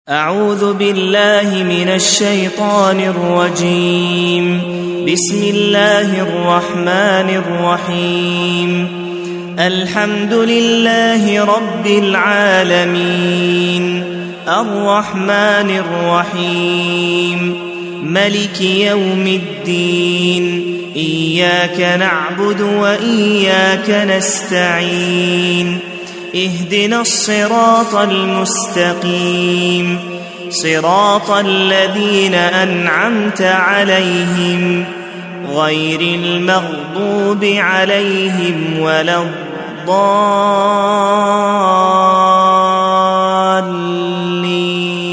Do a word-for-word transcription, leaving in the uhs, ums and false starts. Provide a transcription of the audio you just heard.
أعوذ بالله من الشيطان الرجيم. بسم الله الرحمن الرحيم. الحمد لله رب العالمين، الرحمن الرحيم، ملك يوم الدين، إياك نعبد وإياك نستعين، اهدنا الصراط المستقيم، صراط الذين أنعمت عليهم غير المغضوب عليهم ولا الضالين.